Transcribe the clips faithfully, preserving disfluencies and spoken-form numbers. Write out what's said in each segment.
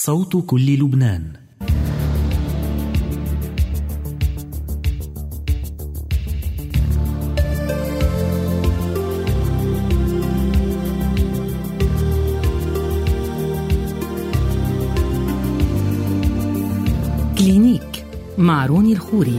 صوت كل لبنان. كلينيك مع روني الخوري.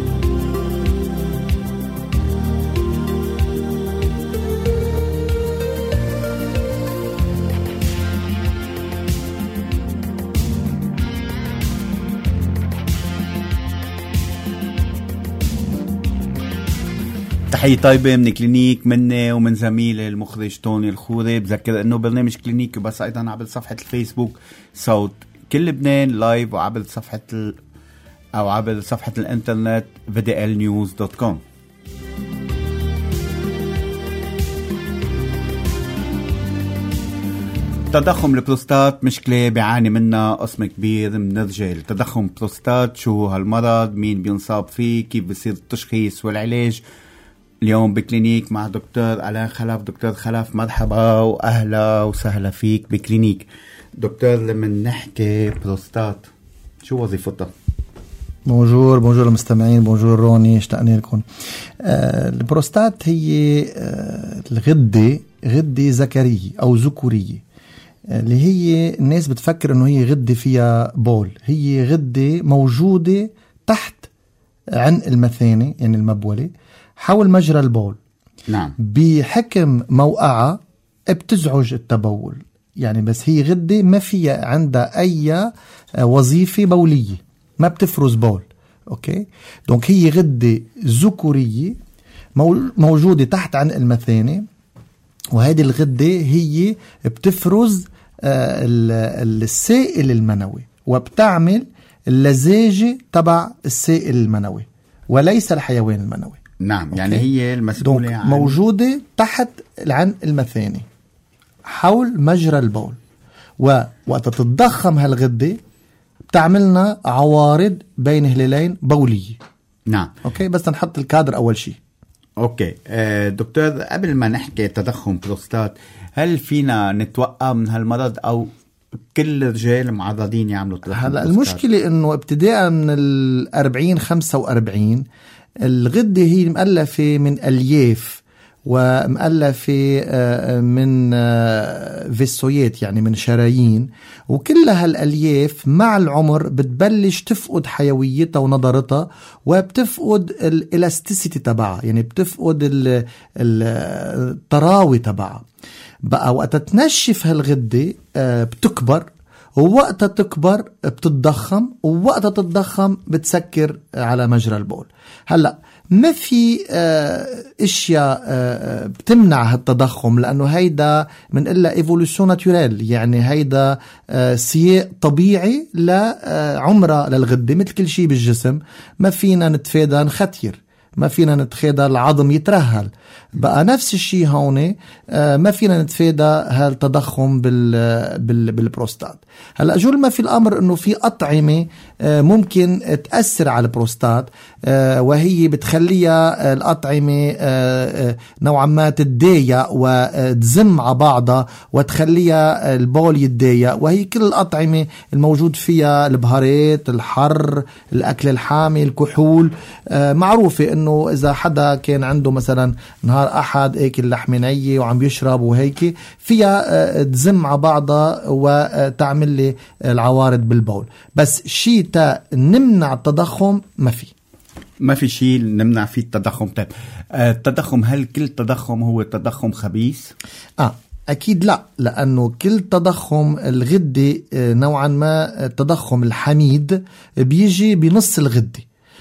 تحية طيبة من كلينيك مني ومن زميلي المخرج توني الخوري. بذكر انه برنامج كلينيك بس ايضا عبر صفحة الفيسبوك صوت كل لبنان لايف، وعبر صفحة ال... او عبر صفحة الانترنت في دي إل نيوز دوت كوم. تضخم البروستات مشكلة بيعاني منها قسم كبير من الرجال. تضخم البروستات شو هو هالمرض؟ مين بينصاب فيه؟ كيف بصير التشخيص والعلاج؟ اليوم بكلينيك مع دكتور ألان خلف. دكتور خلف مرحبا وأهلا وسهلا فيك بكلينيك. دكتور لما نحكي بروستات شو وظيفتها؟ بونجور بونجور المستمعين، بونجور روني، اشتقنا لكم. آه البروستات هي آه الغدة غدة ذكرية أو ذكورية، آه اللي هي الناس بتفكر إنه هي غدة فيها بول. هي غدة موجودة تحت عنق المثانة يعني المبولة حول مجرى البول. نعم. بحكم موقعها بتزعج التبول يعني، بس هي غدة ما فيها عندها أي وظيفة بولية، ما بتفرز بول. أوكي، دونك هي غدة ذكورية موجودة تحت عنق المثانة، وهذه الغدة هي بتفرز السائل المنوي وبتعمل اللزاجة تبع السائل المنوي وليس الحيوان المنوي. نعم. أوكي. يعني هي المسؤولة عن موجودة تحت العنق المثاني حول مجرى البول، ووقت تتضخم هالغدة بتعملنا عوارض بين هلالين بولية. نعم. أوكي، بس نحط الكادر أول شيء. أوكي. آه دكتور، قبل ما نحكي تضخم بروستات، هل فينا نتوقع من هالمرض أو كل الرجال معرضين يعملوا تضخم هلا بروستات؟ المشكلة إنه ابتداء من الأربعين خمسة وأربعين الغدة هي مؤلفة من ألياف ومؤلفة من فيسويات يعني من شرايين، وكل هالألياف مع العمر بتبلش تفقد حيويتها ونضارتها وبتفقد الإلاستيسيتي تبعها، يعني بتفقد الطراوة تبعها. بقى وقت تنشف هالغدة بتكبر، ووقتها تكبر بتتضخم، ووقتها تتضخم بتسكر على مجرى البول. هلأ ما في اه اشياء اه بتمنع هالتضخم، لانه هيدا من إلا ايفولوشن ناتورال، يعني هيدا اه سياق طبيعي لعمرة للغدة مثل كل شيء بالجسم. ما فينا نتفادى نختير، ما فينا نتفادى العظم يترهل. بقى نفس الشيء هون، ما فينا نتفادى هالتضخم بال بال بالبروستات. هلا جول ما في الامر انه في اطعمه ممكن تاثر على البروستات، وهي بتخليها الاطعمه نوعا ما تتضايق وتزم على بعضها وتخليها البول يتضايق، وهي كل الاطعمه الموجود فيها البهارات، الحر، الاكل الحامي، الكحول. معروفه انه اذا حدا كان عنده مثلا نهار أحد أكل لحمة نية وعم بيشرب وهيك، فيها تزم على بعضها وتعمل لي العوارض بالبول. بس شيء تا نمنع التضخم ما في ما في شيء نمنع فيه التضخم. طيب التضخم، هل كل تضخم هو تضخم خبيث؟ آه أكيد لا، لأنه كل تضخم الغدة نوعا ما التضخم الحميد بيجي بنص الغدة،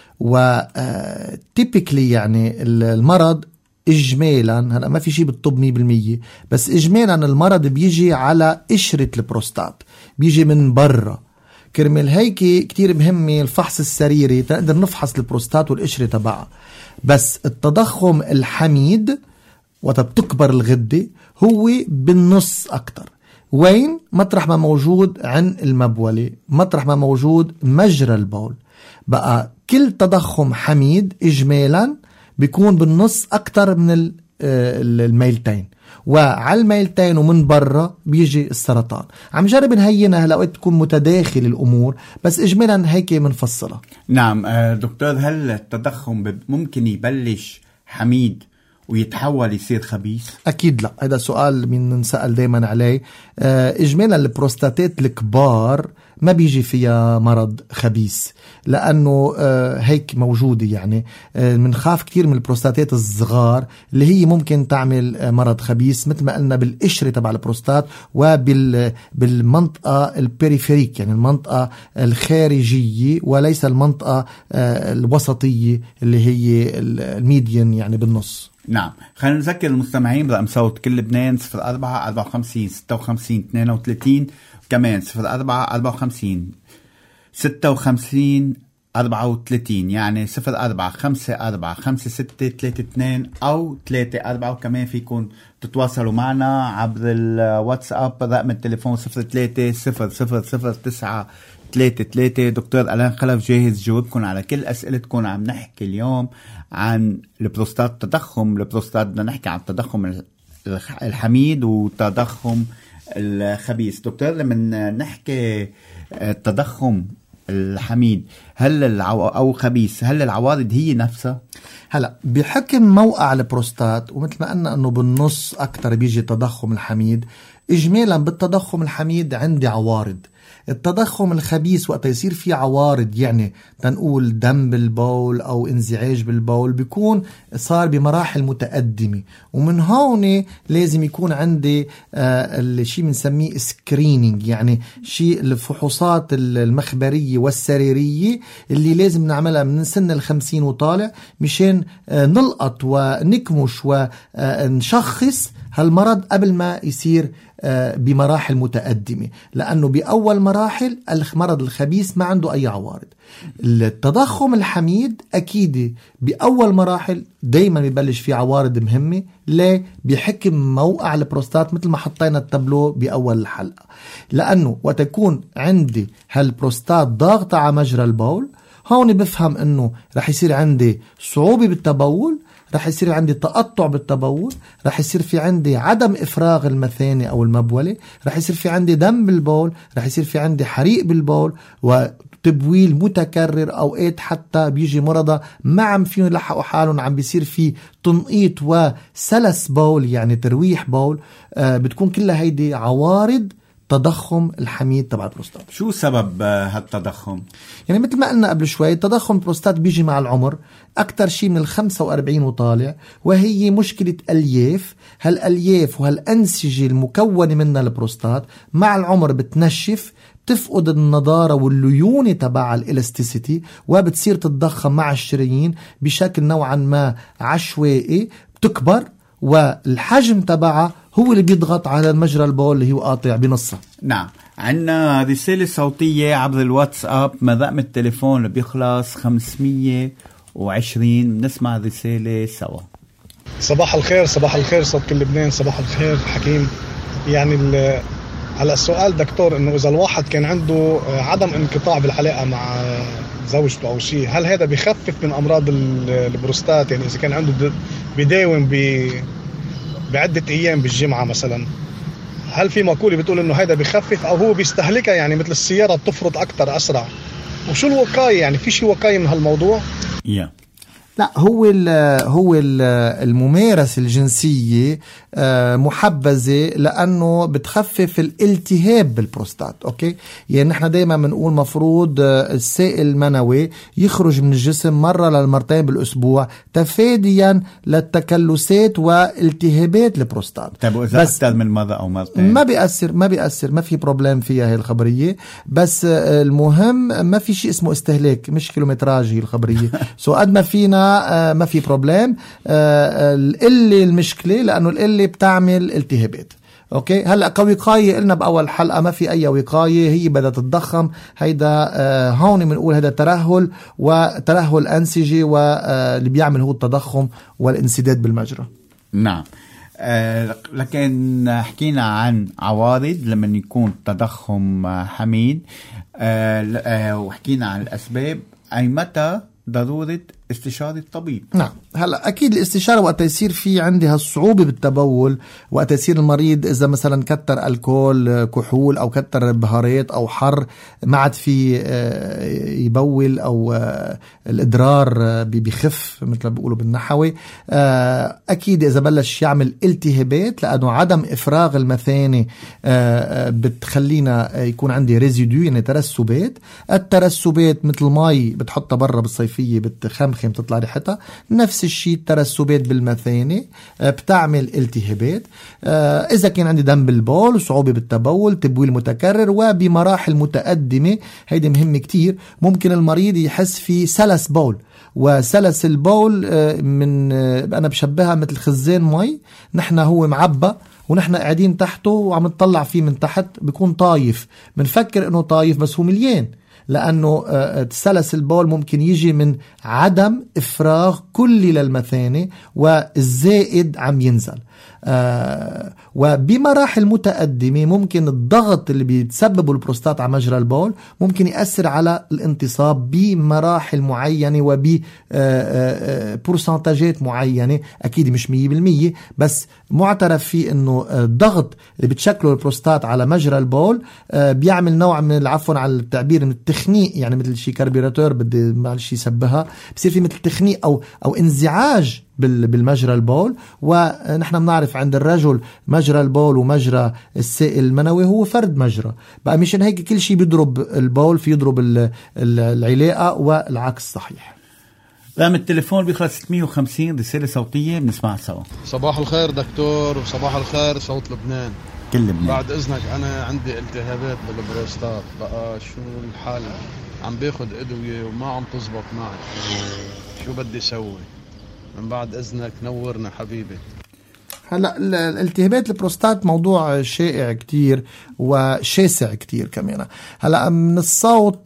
وتيبيكلي يعني المرض إجمالا، هلا ما في شيء بالطب مية بالمية، بس إجمالا المرض بيجي على قشرة البروستات، بيجي من برا. كرمال هيك كتير مهمة الفحص السريري تقدر نفحص البروستات والقشرة تبعها. بس التضخم الحميد وقت بتكبر الغدة هو بالنص أكتر. وين؟ مطرح ما موجود عن المبولة، مطرح ما موجود مجرى البول. بقى كل تضخم حميد إجمالا بيكون بالنص أكتر من الميلتين، وعلى الميلتين ومن برا بيجي السرطان. عم جرب نهينها هلا وقت تكون متداخل الأمور، بس إجمالا هيك منفصلة. نعم دكتور، هل التضخم ممكن يبلش حميد ويتحول يصير خبيث؟ أكيد لا، هذا سؤال من نسأل دايما عليه. إجمالا البروستاتات الكبار ما بيجي فيها مرض خبيث، لأنه هيك موجودة. يعني منخاف كتير من البروستاتات الصغار اللي هي ممكن تعمل مرض خبيث، مثل ما قلنا بالقشرة تبع البروستات وبالمنطقة البريفيريك، يعني المنطقة الخارجية وليس المنطقة الوسطية اللي هي الميديان يعني بالنص. نعم، خلينا نذكر المستمعين برقم صوت كل لبنان صفر أربعة أربعة وخمسين ستة وخمسين اثنين وثلاثين، كمان صفر أربعة أربعة وخمسين ستة وخمسين أربعة وثلاثين، يعني صفر أربعة خمسة أربعة خمسة ستة ثلاثة اثنين أو ثلاثة أربعة. وكمان فيكم تتواصلوا معنا عبر الواتساب رقم التليفون صفر ثلاثة صفر صفر صفر تسعة ثلاثة ثلاثة. دكتور ألان خلف جاهز جاوبكم على كل أسئلتكم. عم نحكي اليوم عن البروستات، تضخم البروستات. بدنا نحكي عن التضخم الحميد وتضخم الخبيث. دكتور لما نحكي التضخم الحميد هل العو... أو خبيث، هل العوارض هي نفسها؟ هلا بحكم موقع البروستات، ومثل ما قلنا أنه بالنص أكتر بيجي التضخم الحميد. إجمالا بالتضخم الحميد عندي عوارض. التضخم الخبيث وقت يصير فيه عوارض، يعني تنقول دم بالبول أو انزعاج بالبول، بيكون صار بمراحل متقدمة. ومن هون لازم يكون عندي آه الشيء بنسميه سكرينينج، يعني شيء الفحوصات المخبرية والسريرية اللي لازم نعملها من سن الخمسين وطالع مشان آه نلقط ونكمش ونشخص هالمرض قبل ما يصير بمراحل متقدمة، لأنه بأول مراحل المرض الخبيث ما عنده أي عوارض. التضخم الحميد أكيد بأول مراحل دايما بيبلش فيه عوارض مهمة. ليه؟ بحكم موقع البروستات مثل ما حطينا التابلو بأول الحلقة، لأنه وقت يكون عندي هالبروستات ضاغطة على مجرى البول، هون بفهم أنه رح يصير عندي صعوبة بالتبول، رح يصير عندي تقطع بالتبول، رح يصير في عندي عدم إفراغ المثانة أو المبولة، رح يصير في عندي دم بالبول، رح يصير في عندي حريق بالبول وتبويل متكرر. أوقات حتى بيجي مرضى ما عم فيهم يلحقوا حالهم، عم بيصير في تنقيط وسلس بول، يعني ترويح بول. آه بتكون كلها هيدي عوارض تضخم الحميد تبع البروستات. شو سبب هالتضخم؟ يعني مثل ما قلنا قبل شوي، تضخم البروستات بيجي مع العمر، أكتر شيء من الخمسة وأربعين وطالع، وهي مشكلة ألياف. هالألياف وهالأنسجة المكونة منها البروستات مع العمر بتنشف، تفقد النضارة والليونة تبع الإلاستيسيتي، وبتصير تتضخم مع الشرايين بشكل نوعا ما عشوائي، بتكبر والحجم تبعها هو اللي بيضغط على المجرى البول اللي هو قاطع بنصها. نعم، عنا رسالة صوتية عبر الواتساب من رقم التليفون اللي بيخلص خمسمية وعشرين. نسمع الرسالة سوا. صباح الخير، صباح الخير صوت كل لبنان، صباح الخير حكيم. يعني على السؤال دكتور، انه اذا الواحد كان عنده عدم انقطاع بالعلاقة مع زوجته او شيء، هل هذا بيخفف من امراض البروستات؟ يعني اذا كان عنده بيداوم ب بعدة ايام بالجمعة مثلا، هل في مقولة بتقول انه هذا بيخفف او هو بيستهلكها، يعني مثل السيارة بتفرط اكتر اسرع؟ وشو الوقاية؟ يعني في شيء وقاية من هالموضوع؟ yeah. لا، هو ال هو ال الممارسة الجنسية محبذة لأنه بتخفف الالتهاب بالبروستات. أوكي، يعني نحن دايما بنقول مفروض السائل المنوي يخرج من الجسم مرة للمرتين بالأسبوع تفاديا للتكلسات والتهابات البروستات. طيب إذا أكثر من مرة أو مرتين ما بيأثر ما بيأثر ما في بروبلم فيها هي الخبرية. بس المهم ما في شيء اسمه استهلاك، مش كيلومتراج هي الخبرية. سو قد ما فينا آه ما في بروبلم. آه القلة المشكلة، لأنه القلة بتعمل التهابات. اوكي، هلا كوقاية قلنا باول حلقة ما في اي وقاية، هي بدها تتضخم. هيدا آه هون بنقول هذا ترهل وترهل انسجي، واللي بيعمل هو التضخم والانسداد بالمجرى. نعم. آه لكن حكينا عن عوارض لما يكون تضخم حميد، آه آه وحكينا عن الاسباب. اي متى ضرورة استشارة الطبيب. نعم. هلا اكيد الاستشاره وقت يصير في عندي هالصعوبه بالتبول، وقت يصير المريض اذا مثلا كتر الكول كحول او كتر بهارات او حر ما عاد في يبول او الادرار بخف مثل ما بيقولوا بالنحوي، اكيد اذا بلش يعمل التهابات لانه عدم افراغ المثانه بتخلينا يكون عندي ريزيدو يعني ترسبات. الترسبات مثل مي بتحطها برا بالصيفيه بتخمخم تطلع ريحتها، نفس الشيء الترسبات بالمثانه بتعمل التهابات. اذا كان عندي دم بالبول وصعوبه بالتبول تبويل متكرر وبمراحل متقدمه، هيدي مهمه كتير، ممكن المريض يحس في سلس بول، وسلس البول من انا بشبهها مثل خزان مي نحن هو معبى ونحن قاعدين تحته وعم نطلع فيه من تحت، بيكون طايف، بنفكر انه طايف بس هو مليان، لأنه سلس البول ممكن يجي من عدم إفراغ كلي للمثانة والزائد عم ينزل. آه وبمراحل متقدمة ممكن الضغط اللي بيتسببه البروستات على مجرى البول ممكن يأثر على الانتصاب بمراحل معينة وببورسنتاجات معينة، أكيد مش مية بالمية بس معترف فيه أنه الضغط اللي بتشكله البروستات على مجرى البول آه بيعمل نوع من العفو على التعبير من التخنيق، يعني مثل شي كاربيراتور بدي معلش يسبها، بصير في مثل تخنيق أو, أو انزعاج بالمجرى البول. ونحن بنعرف عند الرجل مجرى البول ومجرى السائل المنوي هو فرد مجرى، بقى مشان هيك كل شيء بيضرب البول في يضرب العلاقة والعكس صحيح. رقم التليفون بيخلص ستمية وخمسين، رسالة صوتية بنسمعها سوا. صباح الخير دكتور، وصباح الخير صوت لبنان. كل لبنان. بعد إذنك أنا عندي التهابات بالبروستات، بقى شو الحال؟ عم باخد أدوية وما عم تزبط معي، شو بدي سوي؟ من بعد إذنك نورنا حبيبي. هلا الالتهابات البروستات موضوع شائع كتير وشاسع كتير كمان. هلا من الصوت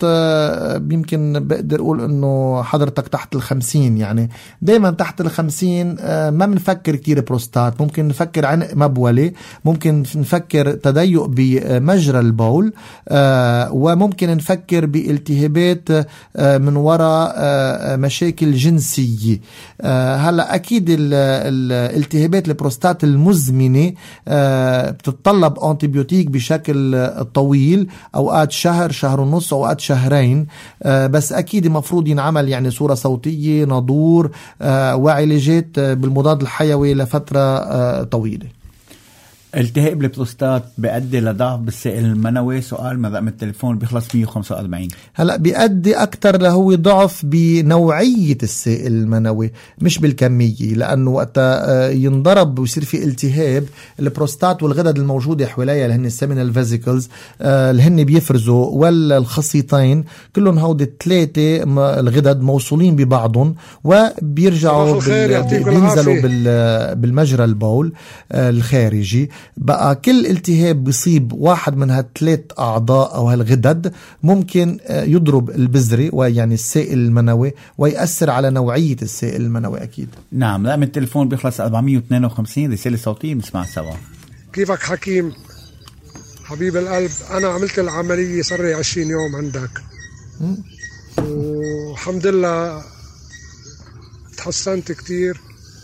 يمكن بقدر اقول انه حضرتك تحت الخمسين، يعني دايما تحت الخمسين ما بنفكر كتير بروستات، ممكن نفكر عنق مبولي، ممكن نفكر تضيق بمجرى البول، وممكن نفكر بالتهابات من وراء مشاكل جنسية. هلا اكيد الالتهابات البروستات المزمنة بتتطلب أنتيبيوتيك بشكل طويل، أوقات شهر شهر ونص أوقات شهرين، بس أكيد مفروض ينعمل يعني صورة صوتية نادور وعلاجات بالمضاد الحيوي لفترة طويلة. التهاب البروستات بيؤدي لضعف بالسائل المنوي؟ سؤال من رقم التليفون بيخلص مية وخمسة وأربعين. هلا بيؤدي اكثر لهو ضعف بنوعيه السائل المنوي مش بالكميه، لانه وقت ينضرب ويصير في التهاب البروستات والغدد الموجوده حواليها اللي هن السيمينال فيزيكلز اللي هن بيفرزوا والخصيتين كلهم هودي الثلاثه الغدد موصولين ببعضهم وبيرجعوا بال... بينزلوا بال... بالمجرى البول الخارجي. بقى كل التهاب بيصيب واحد من هالثلاث أعضاء أو هالغدد ممكن يضرب البذرة ويعني السائل المنوي ويأثر على نوعية السائل المنوي أكيد. نعم. رقم التليفون بيخلص أربعمية واثنين وخمسين، رسالة صوتية بنسمع سوا. كيفك حكيم حبيب القلب؟ أنا عملت العملية صار لي عشرين يوم عندك والحمد لله تحسنت كتير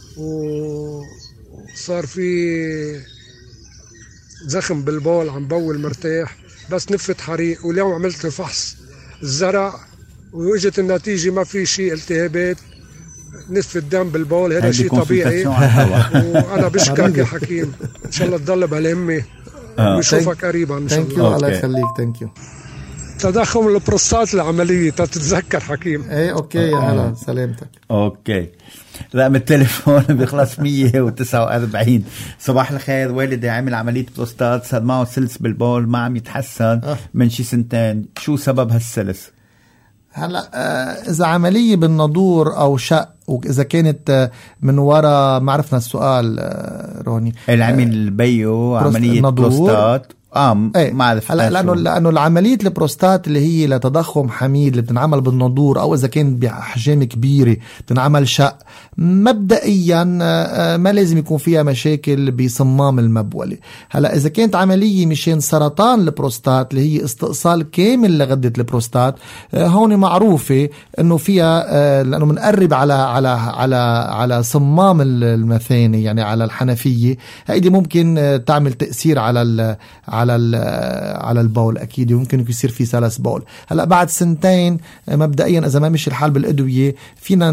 وصار في زخم بالبول، عم بول مرتاح بس نفت حريق. واليوم عملت فحص الزرع واجت النتيجة ما في شيء التهابات، نصف الدم بالبول، هذا شيء طبيعي. وانا بشكرك يا حكيم، ان شاء الله تضل بهالهمة ونشوفك قريبا ان شاء الله. الله يخليك. ثانك يو. تضخم البروستات العملية تتذكر حكيم. ايه اوكي يا هلا سلامتك. اوكي. رقم التليفون بيخلص مية وتسعة وأربعين. صباح الخير، والدي عمل عملية بروستات، صار معه سلس بالبول ما عم يتحسن من شي سنتين، شو سبب هالسلس؟ هلا آه اذا عملية بالنادور او شق، واذا كانت آه من وراء ما عرفنا السؤال آه روني، العمل بيو عملية بروستات اه ايه. ما عرفت هلا لانه لانه العمليه البروستات اللي هي لتضخم حميد اللي بتنعمل بالنادور او اذا كان باحجام كبيره بتنعمل شق، مبدئيا ما لازم يكون فيها مشاكل بصمام المبوله. هلا اذا كانت عمليه مشان سرطان البروستات اللي هي استئصال كامل لغده البروستات، هون معروفه انه فيها لانه بنقرب على على على على صمام المثانه، يعني على الحنفيه، هيدي ممكن تعمل تاثير على ال على ال على البول اكيد، وممكن يصير في سلس بول. هلا بعد سنتين مبدئيا اذا ما مشي الحال بالادويه فينا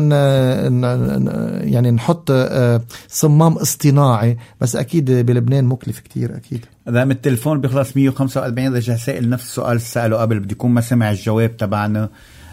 يعني نحط صمام اصطناعي، بس اكيد بلبنان مكلف كتير اكيد. رقم التليفون بيخلص مية وخمسة وأربعين. رجع سائل نفس السؤال سأله قبل، بدي يكون ما سمع الجواب تبعنا.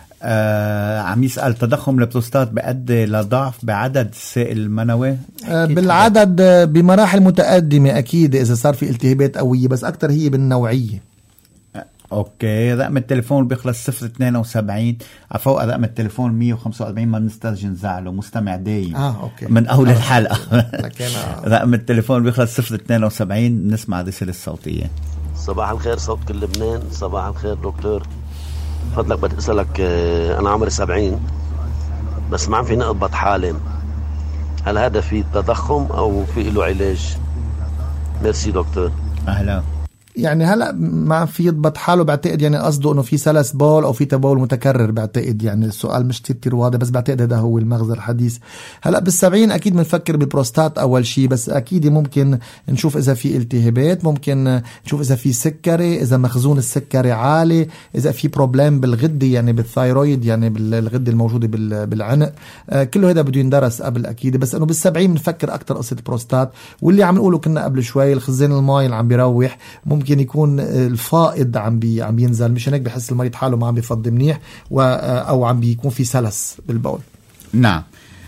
آه عم يسأل تضخم البروستات بيؤدي لضعف بعدد السائل المنوي؟ آه بالعدد بمراحل متقدمة أكيد إذا صار في التهابات قوية، بس أكتر هي بالنوعية. آه أوكي. رقم التليفون بيخلص صفر اثنين وسبعين. عفوا رقم التليفون مية وخمسة وأربعين، ما بنسترجي نزعله، مستمع دايم آه أوكي. من أول آه. الحلقة. آه. رقم التليفون بيخلص صفر اثنين وسبعين. نسمع الرسالة الصوتية. صباح الخير صوت كل لبنان. صباح الخير دكتور، فضلك بدي أسألك، أنا عمري سبعين بس ما عم فيني أضبط حالي، هل هذا في تضخم أو في له علاج؟ ميرسي دكتور. أهلا. يعني هلا ما في يضبط حاله بعتقد، يعني قصده انه في سلس بول او في تبول متكرر بعتقد، يعني السؤال مش كتير واضح بس بعتقد هذا هو المغزى الحديث. هلا بالسبعين اكيد بنفكر بالبروستات اول شيء، بس اكيد ممكن نشوف اذا في التهابات، ممكن نشوف اذا في سكري، اذا مخزون السكري عالي، اذا في بروبلم بالغده يعني بالثايرويد يعني بالغده الموجوده بالعنق، آه كله هذا بده يندرس قبل اكيد. بس انه بالسبعين بنفكر اكثر قصه بروستات. واللي عم نقوله كنا قبل شوي الخزان الماء اللي عم بيروح ممكن ممكن يكون الفائض عم بي عم ينزل، مش هيك بحس المريض حاله ما عم بيفضي منيح و او عم بيكون في سلس بالبول. نعم.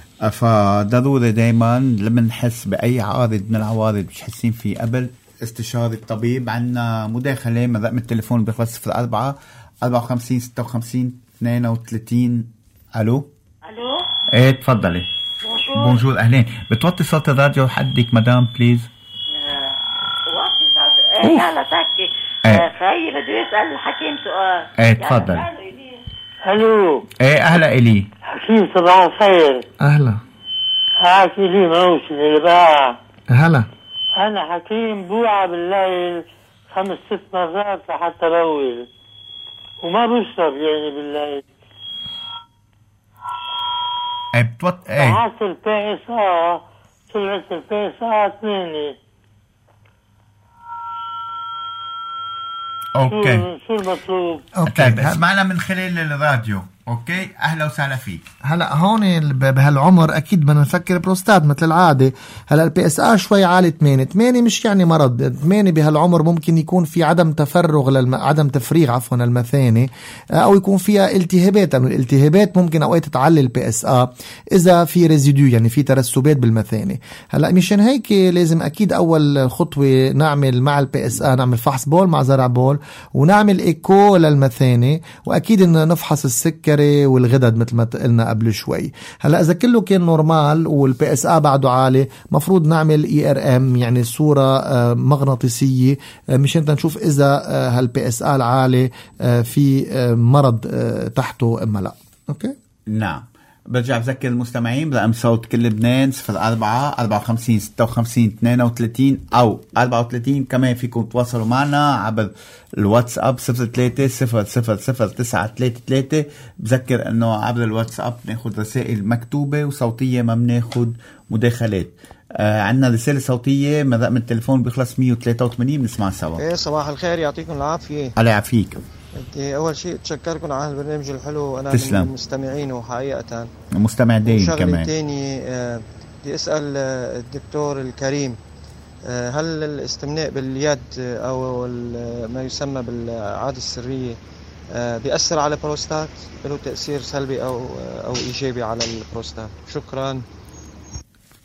فضروري دائما لما نحس باي عارض من العوارض مش حاسين فيه قبل استشاره الطبيب. عندنا مداخله من رقم التليفون بيخلص صفر أربعة أربعة وخمسين ستة وخمسين اثنين وثلاثين. الو الو ايه تفضلي. بونجور. بونجور اهلين. بتوطي صوت الراديو حدك مدام بليز؟ ايه يلا تحكي. خيي بده يسأل الحكيم سؤال. ايه تفضل. الو ايه اهلا الي. حكيم صباح الخير. اهلا. حاكي لي موش من الباعة. هلا. انا حكيم بوعى بالليل خمس ست مرات لحتى بول وما بشرب يعني بالليل. ايه بتوط ايه بعت البي اس اه طلعت البي اس اه ثمانية. اوكي شو المطلوب؟ طيب اسمعنا من خلال الراديو. اوكي اهلا وسهلا فيك. هلا هون بهالعمر اكيد بدنا نفكر بروستات مثل العاده. هلا البي اس ار شوي عالي ثمانية. ثمانية مش يعني مرض، ثمانية بهالعمر ممكن يكون في عدم تفرغ للم... عدم تفريغ عفوا المثانه، او يكون فيها التهابات. يعني الالتهابات ممكن اوقات تعلي البي اس ار اذا في ريزيديو يعني في ترسبات بالمثانه. هلا مشان هيك لازم اكيد اول خطوه نعمل مع البي اس ار نعمل فحص بول مع زرع بول ونعمل ايكو للمثانه، واكيد ان نفحص السكر والغدد مثل ما قلنا قبل شوي. هلا اذا كله كان نورمال والبي اس ا بعده عالي مفروض نعمل اي ار ام يعني صوره مغناطيسيه مشان نشوف اذا هالبي اس ا العالي في مرض تحته ام لا. اوكي نعم. برجع بذكر المستمعين برقم صوت كل لبنان صفر أربعة أربعة وخمسين ستة وخمسين اثنين وثلاثين أو أربعة وثلاثين. كمان فيكم تواصلوا معنا عبر الواتساب صفر ثلاثة صفر صفر صفر تسعة ثلاثة ثلاثة. بذكر أنه عبر الواتساب ناخد رسائل مكتوبة وصوتية، ما بناخد مداخلات. آه عندنا رسالة صوتية من رقم التليفون بيخلص مية وثلاثة وثمانين. بنسمع سوا. ايه صباح الخير، يعطيكم العافية. الله يعافيك. اول شيء اتشكركم على البرنامج الحلو وانا تسلم. من المستمعين وحقيقة مستمع دايم كمان. شغلة تاني بدي اسأل الدكتور الكريم، هل الاستمناء باليد او ما يسمى بالعادة السرية بيأثر على البروستات؟ له تأثير سلبي او او ايجابي على البروستات؟ شكرا.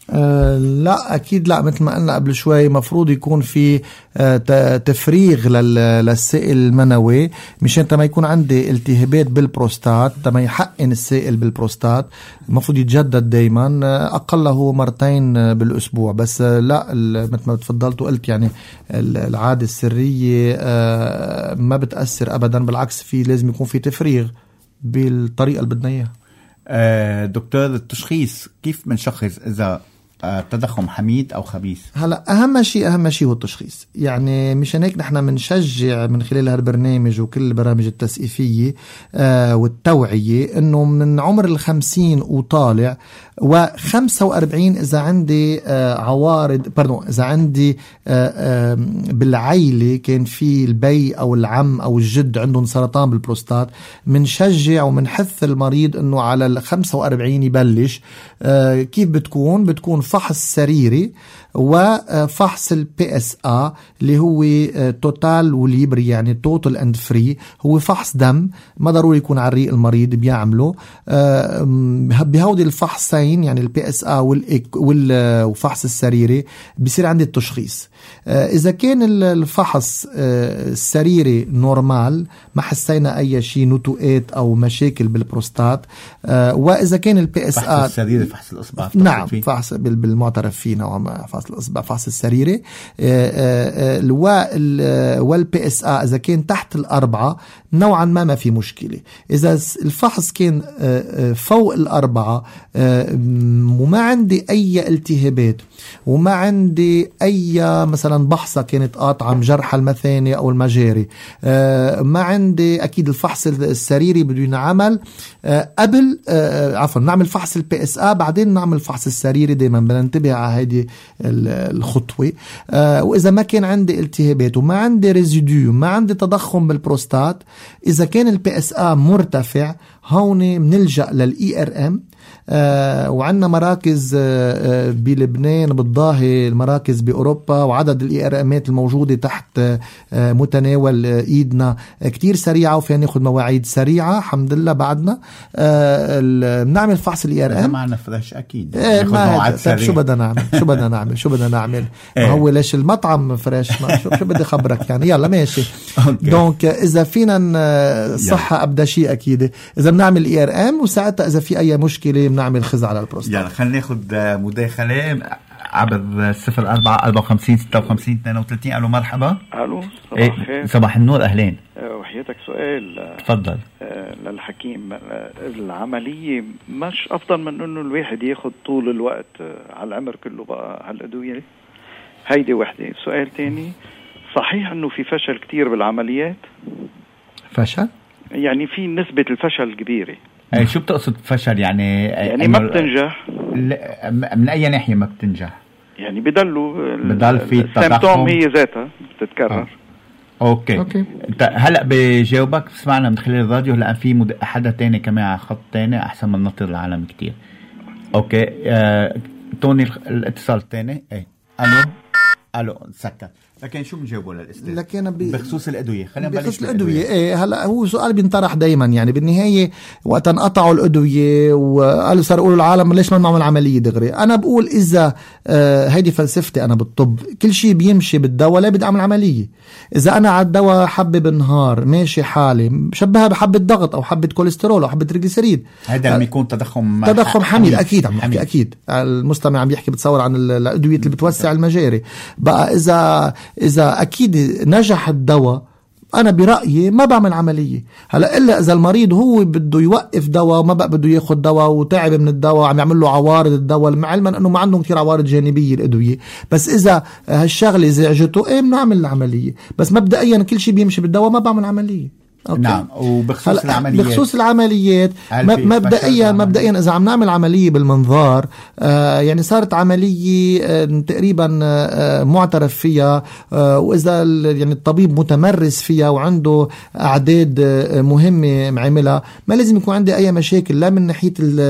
أه لا أكيد لا، مثل ما قلنا قبل شوي مفروض يكون في أه تفريغ للسائل المنوي مشان تما يكون عندي التهابات بالبروستات، تما يحقن السائل بالبروستات المفروض يتجدد دايما أقله مرتين بالأسبوع. بس لا مثل ما تفضلت وقلت يعني العادة السرية أه ما بتأثر أبدا، بالعكس في لازم يكون في تفريغ بالطريقة اللي بدنا إياها. أه دكتور، التشخيص كيف بنشخص إذا تضخم حميد أو خبيث؟ هلا أهم شيء أهم شيء هو التشخيص. يعني مشان هيك نحن بنشجع من خلال هالبرنامج وكل البرامج التثقيفية آه والتوعية إنه من عمر الخمسين وطالع وخمسة وأربعين إذا عندي آه عوارض باردون إذا عندي آه آه بالعيلة كان في البي أو العم أو الجد عندهم سرطان بالبروستات، منشجع ومنحث المريض إنه على الخمسة وأربعين يبلش. آه كيف بتكون؟ بتكون فحص سريري وفحص البي اس ا اللي هو توتال وليبري يعني توتال اند فري، هو فحص دم ما ضروري يكون على الريق المريض بيعمله. بهودي الفحصين يعني البي اس ا والفحص السريري بيصير عندي التشخيص. اذا كان الفحص السريري نورمال ما حسينا اي شيء نتوءات او مشاكل بالبروستات، واذا كان البي اس ا فحص السريري فحص الاصبع نعم فيه. فحص بالمعترف فيه نوعا فحص الاصبع فحص السريري والبي اس ا اذا كان تحت الاربعه نوعا ما ما في مشكله. اذا الفحص كان فوق الاربعه وما عندي اي التهابات وما عندي اي مثلا بحصه كانت قاطعه مجرحه المثانه او المجاري، ما عندي اكيد الفحص السريري بده ينعمل قبل عفوا نعمل فحص البي اس ا بعدين نعمل فحص السريري. دائما بننتبه على هذه الخطوه. واذا ما كان عندي التهابات وما عندي ريزيديو وما عندي تضخم بالبروستات، اذا كان البي اس ا مرتفع هون بنلجأ للاي ار ام. آه وعندنا مراكز آه بلبنان بالظاهر المراكز بأوروبا، وعدد الاي ار امات الموجودة تحت آه متناول آه ايدنا آه كتير سريعة وفينا ناخد مواعيد سريعة الحمد لله. بعدنا آه بنعمل فحص الاي ار ام معنا فريش اكيد آه ما شو بدنا نعمل شو بدنا نعمل شو بدنا نعمل ما هو ليش المطعم فريش ما شو, شو بدي خبرك يعني يلا ماشي. دونك اذا فينا صحة ابدا شيء اكيد اذا بنعمل اي ار ام، وساعتها اذا في اي مشكلة بنعمل خزعة على البروستات. يعني خلينا ناخد مداخلة عبر صفر أربعة أربعة وخمسين ستة وخمسين اثنين وثلاثين. ألو مرحبا. ألو صباح إيه الخير. صباح النور أهلين. أه وحياتك سؤال تفضل. أه للحكيم، العملية مش أفضل من إنه الواحد ياخد طول الوقت على العمر كله بقى هالأدوية؟ هيدي وحدة. سؤال تاني، صحيح إنه في فشل كتير بالعمليات؟ فشل؟ يعني في نسبة الفشل كبيرة. أي شو بتقصد فشل يعني؟ يعني ما بتنجح. من أي ناحية ما بتنجح؟ يعني بدلوا بدل في السيمتوم هي ذاتها بتتكرر. آه. اوكي, أوكي. انت هلا بجاوبك بسمعنا من خلال الراديو. هلا في مد... حدا تاني كمان على خط تاني احسن من نطر العالم كتير. اوكي آه... توني الاتصال التاني. ايه الو الو سكت. لكن شو بنجاوبه للاستاذ؟ لكن ب... بخصوص الادويه خلينا نبلش بخصوص الادويه. ايه هلا هو سؤال بينطرح دائما يعني بالنهايه وقت انقطعوا الادويه وقالوا صار يقولوا العالم ليش ما نعمل عمليه دغري. انا بقول اذا آه هيدي فلسفتي انا بالطب، كل شيء بيمشي بالدواء لا بدي اعمل عمليه. اذا انا على الدواء حبه بالنهار ماشي حالي بشبهها بحبه ضغط او حبه كوليسترول او حبه تريجليسيريد، هذا لما يكون تضخم تضخم حميد اكيد عم بحكي اكيد المستمع عم بيحكي بتصور عن الادويه اللي بتوسع المجاري. بقى اذا اذا اكيد نجح الدواء انا برأيي ما بعمل عملية. هلا الا اذا المريض هو بده يوقف دواء وما بقى بده ياخد دواء وتعب من الدواء عم يعمل له عوارض الدواء، علما انه ما عندهم كثير عوارض جانبية الادوية. بس اذا هالشغله زعجته ايه بنعمل العملية. بس مبدئيا كل شيء بيمشي بالدواء ما بعمل عملية. أوكي. نعم. وبخصوص العمليات بخصوص العمليات مبدئيا مبدئيا اذا عم نعمل عمليه بالمنظار آه يعني صارت عمليه آه تقريبا آه معترف فيها آه واذا يعني الطبيب متمرس فيها وعنده اعداد آه مهمه معملها ما لازم يكون عندي اي مشاكل لا من ناحيه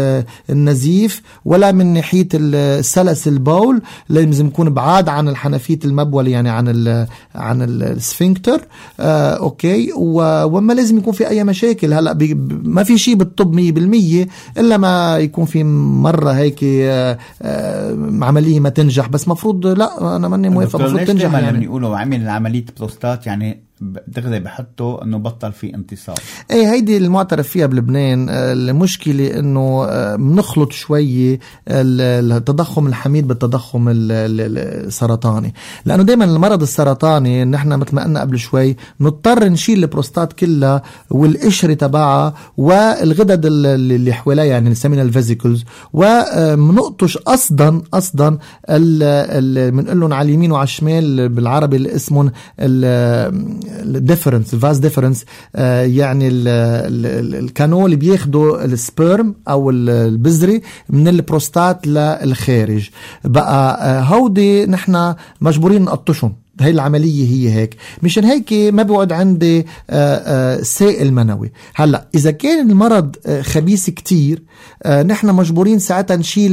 النزيف ولا من ناحيه السلس البول. لازم يكون بعاد عن الحنفيه المبول يعني عن ال عن السفنكتر. آه اوكي و ما لازم يكون في أي مشاكل. هلأ بي ما في شيء بالطب مية بالمية إلا ما يكون في مرة هيك آه آه عملية ما تنجح، بس مفروض لا أنا ماني موافق، مفروض تنجح. يعني يعني بيقولوا عمل عملية بروستات يعني دغري بحطوا انه بطل في انتصاب. ايه هيدي المعترف فيها بلبنان. المشكلة انه بنخلط شوية التضخم الحميد بالتضخم السرطاني، لانه دايما المرض السرطاني نحن مثل ما قلنا قبل شوي نضطر نشيل البروستات كلها والقشرة تبعها والغدد اللي حواليها يعني نسميها الفيزيكلز، ومنقطش اصلا اصلا بنقول لهم على اليمين وعلى الشمال بالعربي اللي اسمهم الديفرنس الفاز ديفرنس، آه يعني ال ال الكانول اللي بياخدوا السبرم او البذري من البروستات للخارج بقى. آه هودي نحن مجبورين نقطشهم، هاي العملية هي هيك. مشان هيك ما بيقعد عندي آه آه سائل منوي. هلأ إذا كان المرض آه خبيث كتير آه نحن مجبورين ساعتها نشيل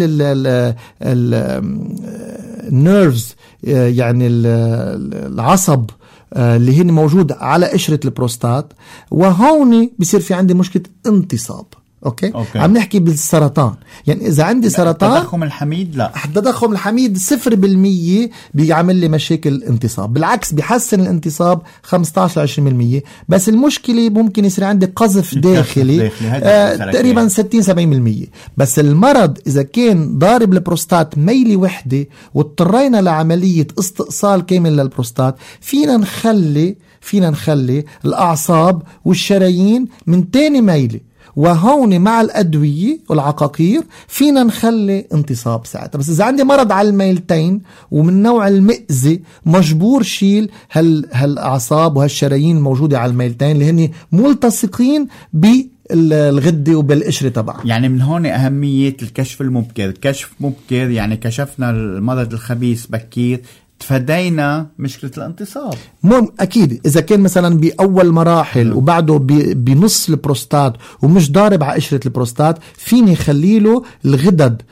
النيرفز آه يعني العصب اللي هن موجود على قشرة البروستات، وهون بيصير في عندي مشكلة انتصاب. أوكي؟ أوكي. عم نحكي بالسرطان، يعني إذا عندي سرطان التضخم الحميد لا، التضخم الحميد صفر بالمية بيعمل لي مشاكل انتصاب، بالعكس بيحسن الانتصاب خمسة عشر لعشرين بالمية، بس المشكلة ممكن يصير عندي قذف داخلي آه تقريبا ستين سبعين بالمية. بس المرض إذا كان ضارب البروستات ميلة وحدة واضطرينا لعملية استئصال كامل للبروستات، فينا نخلي فينا نخلي الأعصاب والشرايين من تاني ميلة، وهون مع الأدوية والعقاقير فينا نخلي انتصاب ساعتها. بس إذا عندي مرض على الميلتين ومن نوع المئزي مجبور شيل هال هالأعصاب وهالشرايين الموجودة على الميلتين اللي هن ملتصقين بالغدة وبالقشرة تبعها. يعني من هون أهمية الكشف المبكر. كشف مبكر يعني كشفنا المرض الخبيث بكير، تفدينا مشكلة الانتصاب. مم أكيد إذا كان مثلا بأول مراحل وبعده بنص البروستات ومش ضارب على قشرة البروستات، فيني خليله الغدد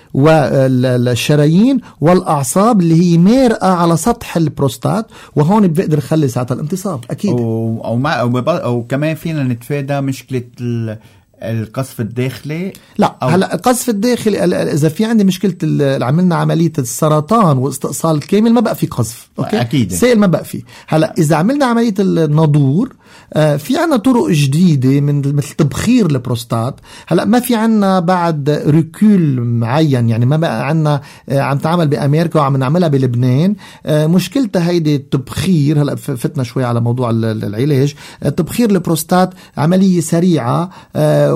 والشرايين والأعصاب اللي هي مارقة على سطح البروستات، وهون بقدر خلي ساعتها الانتصاب أكيد. أو, أو, ما أو, أو كمان فينا نتفادى مشكلة القصف الداخلي. لا هلا القصف الداخلي اذا في عندي مشكله عملنا عمليه السرطان واستئصال الكامل ما بقى في قصف. اوكي اكيد سائل ما بقى في. هلا اذا عملنا عمليه الناضور آه في عنا طرق جديده من مثل تبخير البروستات. هلا ما في عنا بعد ريكول معين، يعني ما بقى عنا آه عم تعمل بامريكا وعم نعملها بلبنان. آه مشكلتها هيدي التبخير. هلا فتنا شوي على موضوع العلاج. آه تبخير البروستات عمليه سريعه آه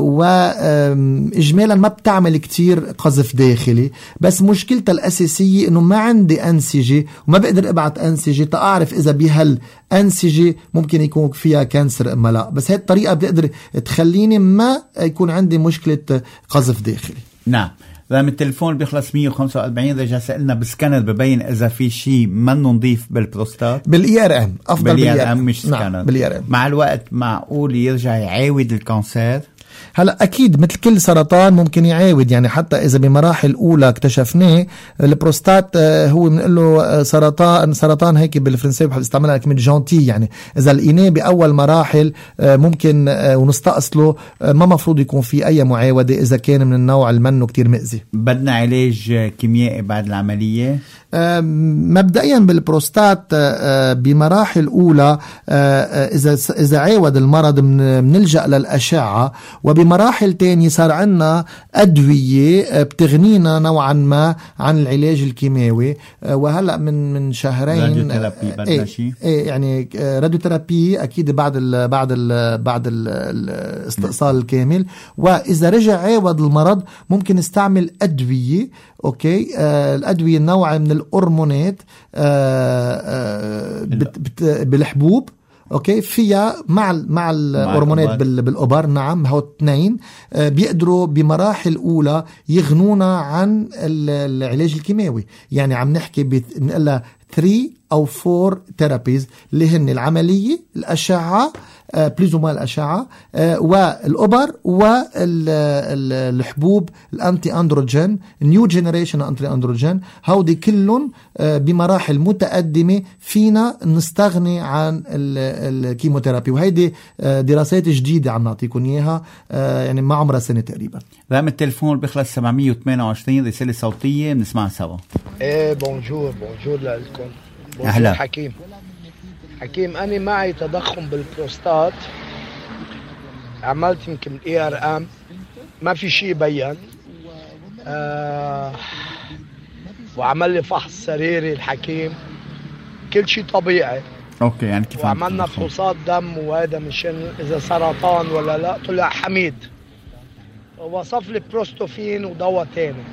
وإجمالا ما بتعمل كتير قذف داخلي، بس مشكلتها الأساسية إنه ما عندي أنسجة وما بقدر أبعت أنسجة تأعرف إذا بهالأنسجة ممكن يكون فيها كانسر أما لا. بس هاي الطريقة بتقدر تخليني ما يكون عندي مشكلة قذف داخلي. نعم. رقم التليفون بيخلص مية وخمسة وأربعين. رجع سألنا بسكانر ببين إذا في شيء منه نضيف بالبروستات. بالإي آر إم أفضل. بالإي آر إم مش سكانر. نعم بالإي آر إم. مع الوقت معقول يرجع يعاود الكانسر؟ هلا اكيد مثل كل سرطان ممكن يعاود، يعني حتى اذا بمراحل الاولى اكتشفناه البروستات هو بنقول له سرطان سرطان هيك بالفرنسي بحب استعملها كلمه جانتي، يعني اذا لقيناه باول مراحل ممكن ونستأصله ما مفروض يكون في اي معاوده اذا كان من النوع المنه كتير مؤذي. بدنا علاج كيميائي بعد العمليه؟ مبدئيا بالبروستات بمراحل اولى اذا اذا عاود المرض بنلجأ للاشعه، وبمراحل تانية صار عنا أدوية بتغنينا نوعا ما عن العلاج الكيماوي. وهلأ من من شهرين راديوثيرابي بدنا شيء ايه يعني راديوثيرابي أكيد بعد ال بعد ال بعد ال الاستئصال الكامل. وإذا رجع عاود المرض ممكن نستعمل أدوية. أوكي آه الأدوية نوع من الهرمونات آه آه بت بت بالحبوب. اوكي فيها مع مع الهرمونات بالابر. نعم هو اثنين آه بيقدروا بمراحل اولى يغنونا عن العلاج الكيماوي. يعني عم نحكي بنقلها ثلاثة او أربعة ثيرابيز اللي هن العمليه، الاشعه، بليز وما الأشعة والأبر والحبوب الأنتي أندروجين نيو جينيريشن أنتي أندروجين، هودي كلهم بمراحل متقدمة فينا نستغني عن الكيموثيرابي، وهيدي دراسات جديدة عم نعطيكم إياها يعني ما عمرها سنة تقريبا. رقم التليفون بيخلص سبعمية وثمانية وعشرين، رسالة صوتية بنسمعها سوا. ايه بونجور بونجور لكم. أهلا حكيم. حكيم أنا معي تضخم بالبروستات، عملت يمكن اي ار ام ما في شيء بين، آه وعمل لي فحص سريري الحكيم، كل شيء طبيعي. اوكي يعني كيف وعملنا فحوصات دم وهذا مشان اذا سرطان ولا لا، طلع حميد. ووصف لي بروستوفين ودواء تاني.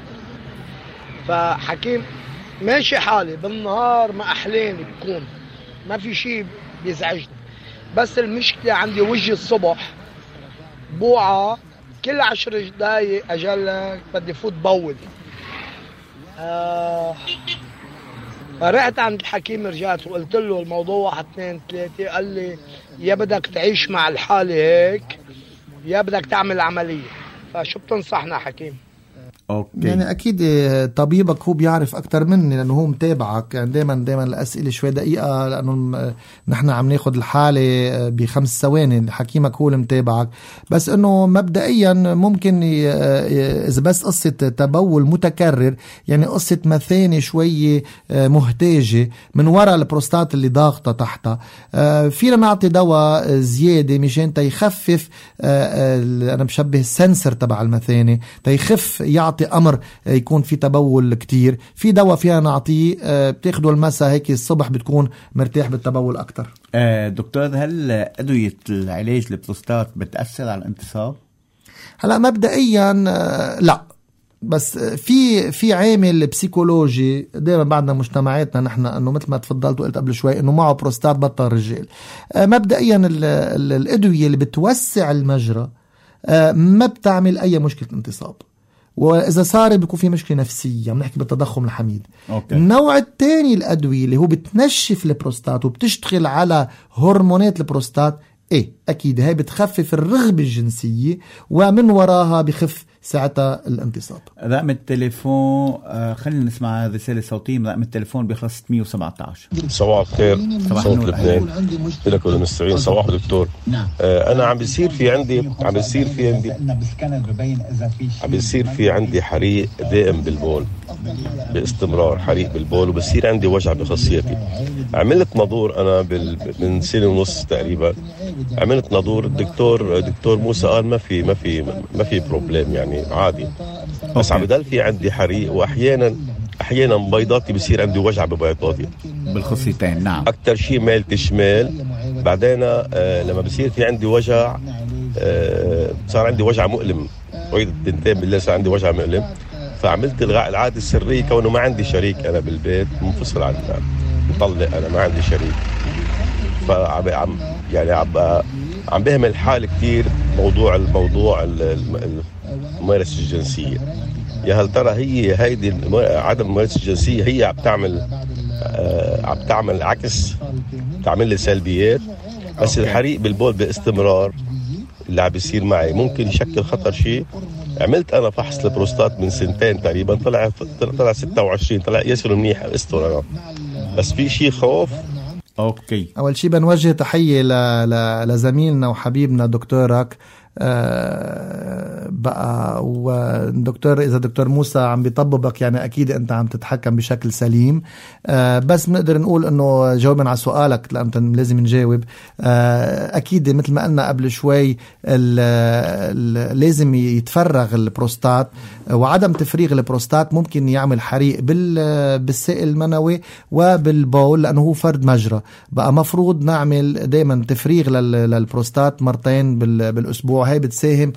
فحكيم ماشي حالي بالنهار، ما احلاني بكون ما في شيء بيزعجني، بس المشكلة عندي وجه الصبح بوعة كل عشر دقايق أجلك بدي فوت بول. آه فرحت عند الحكيم، رجعت وقلت له الموضوع واحد اثنين ثلاثة، قال لي يا بدك تعيش مع الحالة هيك يا بدك تعمل عملية. فشو بتنصحنا حكيم؟ أوكي. يعني أكيد طبيبك هو بيعرف أكتر مني لأنه هو متابعك، يعني دايما دايما الأسئلة شوي دقيقة لأنه نحن عم ناخد الحالة بخمس ثواني، حكيمك هو اللي متابعك. بس أنه مبدئيا ممكن إذا بس قصة تبول متكرر، يعني قصة مثانة شوية مهتاجة من وراء البروستات اللي ضاغطة تحتها، فينا نعطي دواء زيادة مشان تيخفف، أنا بشبه السنسر تبع المثانة تيخف يعطي أمر يكون في تبول كتير. في دواء فينا نعطيه بتاخده المساء هيك الصبح بتكون مرتاح بالتبول أكتر. آه دكتور، هل أدوية العلاج للبروستات بتأثر على الانتصاب؟ هلا مبدئيا لا، بس في في عامل بسيكولوجي دائما بعدنا مجتمعاتنا نحن انه مثل ما تفضلت وقلت قبل شوي انه معه بروستات بطل رجال. مبدئيا الأدوية اللي بتوسع المجرى ما بتعمل أي مشكلة انتصاب، وإذا صار بيكون في مشكلة نفسية، بنحكي بالتضخم الحميد. أوكي. النوع الثاني الأدوية اللي هو بتنشف البروستات وبتشتغل على هرمونات البروستات، إيه أكيد هاي بتخفف الرغبة الجنسية ومن وراها بخف ساعتها الانتصاب. رقم التليفون آه خلينا نسمع رسالة صوتية. رقم التليفون بيخلص ستمية وسبعة عشر. صباح الخير، صباح لبنان لك المستمعين. صباح دكتور. آه أنا عم بيصير في عندي عم بيصير في عندي عم بيصير في عندي حريق دائم بالبول باستمرار، حريق بالبول، وبصير عندي وجع بخصيتي. عملت ناظور أنا بال... من سنة ونص تقريبا، عملت ناظور. الدكتور دكتور موسى قال ما في ما في ما في بروبليم، يعني عادي، بس عم بضل في عندي حريق، واحيانا احيانا بيضاتي بصير عندي وجع ببيضاتي بالخصيتين. نعم، اكثر شيء ميلت شمال. بعدين آه لما بصير في عندي وجع آه صار عندي وجع مؤلم، عيد التنتين بالليل صار عندي وجع مؤلم. فعملت الغاء العاده السريه، كونه ما عندي شريك انا بالبيت، منفصل عن مطلق، انا ما عندي شريك. فعم يعني عم عم بهمل حالي كتير موضوع الموضوع الممارسة الجنسية. يا هل ترى هي هيدي عدم الممارسة الجنسية هي عم تعمل آه عم تعمل عكس، تعمل لي سلبيات؟ بس أوكي. الحريق بالبول باستمرار اللي عم بيصير معي ممكن يشكل خطر شيء. عملت أنا فحص البروستات من سنتين تقريبا، طلع طلع ستة وعشرين، طلع ياسر منيح، استر أنا، بس في شيء خوف. أوكي. أول شيء بنوجه تحية ل... ل... لزميلنا وحبيبنا دكتورك أه بقى، ودكتور إذا دكتور موسى عم بيطببك يعني أكيد أنت عم تتحكم بشكل سليم. أه بس بنقدر نقول أنه جاوبا على سؤالك لأن لازم نجاوب. أه أكيد مثل ما قلنا قبل شوي ال ال لازم يتفرغ البروستات، وعدم تفريغ البروستات ممكن يعمل حريق بال بالسائل المنوي وبالبول لأنه هو فرد مجرى. بقى مفروض نعمل دايما تفريغ للبروستات مرتين بالأسبوع، هاي بتساهم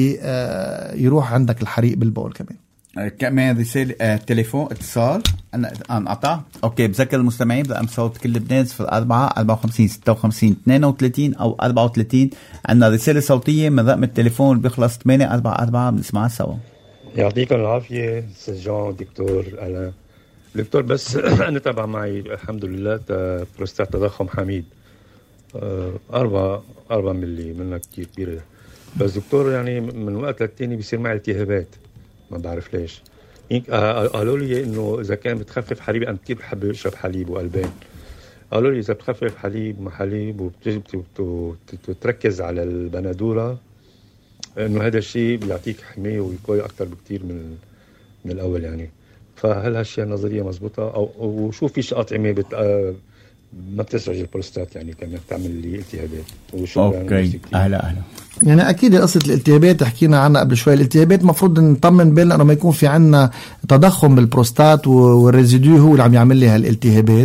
بيروح عندك الحريق بالبول. كمان كمان رسالة آه، تليفون اتصال أنا انقطع. أوكي، بذكر المستمعين رقم صوت كل لبنان صفر أربعة أربعة وخمسين ستة وخمسين اثنين وثلاثين أو أربعة وثلاثين. عندنا رسالة صوتية من رقم التليفون اللي بيخلص ثمانية أربعة أربعة، بنسمعها سوا. يعطيكم العافية سجان دكتور. أنا دكتور بس أنا تبع معي الحمد لله بروستات تضخم حميد، أربعة أربعة ملي منها كتير كبيرة. بس دكتور يعني من وقت للتاني بيصير معي التهابات ما بعرف ليش. قالوا لي إنه إذا كان بتخفف حليب، أنا كتير بحب أشرب حليب وألبان، قالوا لي إذا بتخفف حليب مع حليب وتركز على البندورة إنه هذا الشيء بيعطيك حماية ويقوي أكتر بكتير من من الأول يعني. فهل هالشيء النظرية مزبوطة أو وشو في أطعمة بت ما بتسرج البروستات يعني كمان تعمل لي التهابات؟ اوكي اهلا اهلا. يعني اكيد قصه الالتهابات حكينا عنها قبل شوي. الالتهابات مفروض نطمن بالنا انه ما يكون في عنا تضخم بالبروستات والريزيديو هو اللي عم يعمل لي هالالتهابات.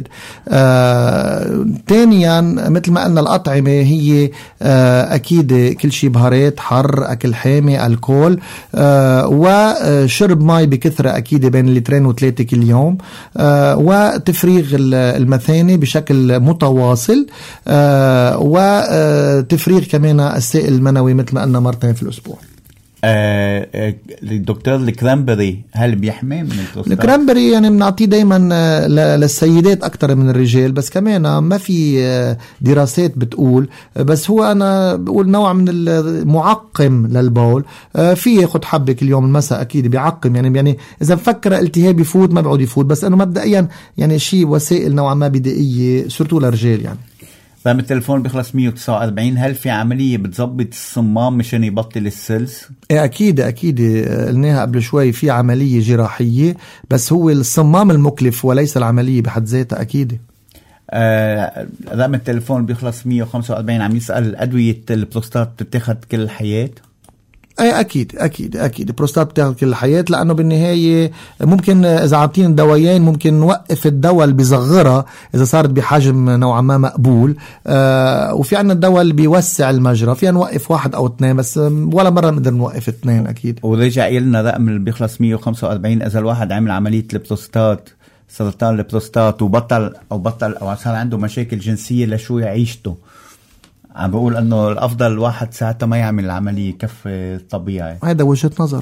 آه، ثانيا مثل ما قلنا الاطعمه هي آه اكيد كل شيء بهارات حر، اكل حامي، الكول، آه وشرب مي بكثره اكيد بين لترين وثلاثه كل يوم، آه وتفريغ المثانه بشكل متواصل، آه وتفريغ كمان السائل المنوي مثل ما قلنا مرتين في الأسبوع. آه آه الدكتور الكرامبري هل بيحمي من البروستات؟ الكرامبري يعني بنعطيه دايما للسيدات أكتر من الرجال، بس كمان ما في دراسات بتقول، بس هو أنا بقول نوع من المعقم للبول. آه في ياخد حبة كل يوم المساء أكيد بيعقم يعني يعني إذا مفكر التهاب يفوت ما بعود يفوت، بس أنه مبدئيا يعني شيء وسائل نوعا ما بدائية سورتو للرجال يعني. رقم التليفون بيخلص مية وتسعة وأربعين. هل في عملية بتضبط الصمام مشان يبطل السلس؟ ايه اكيد اكيد قلناها قبل شوي، في عملية جراحية بس هو الصمام المكلف وليس العملية بحد ذاتها اكيد. آه رقم التليفون بيخلص مية وخمسة وأربعين عم يسأل أدوية البروستات بتتاخد كل الحياة؟ اي اكيد اكيد اكيد البروستات بتاخد كل الحياة، لانه بالنهاية ممكن اذا عاطين دوايين ممكن نوقف الدواء اللي بيصغرها اذا صارت بحجم نوعا ما مقبول، آه وفي عنا الدواء اللي بيوسع المجرى فينا نوقف واحد او اثنين، بس ولا مرة نقدر نوقف اثنين اكيد. ورجع يلنا رقم اللي بيخلص مية وخمسة وأربعين اذا الواحد عمل عملية البروستات، سرطان البروستات، وبطل او بطل او صار عنده مشاكل جنسية لشو يعيشته، عم بقول انه الافضل الواحد ساعتها ما يعمل العمليه كف طبيعي. هذا وجهه نظر.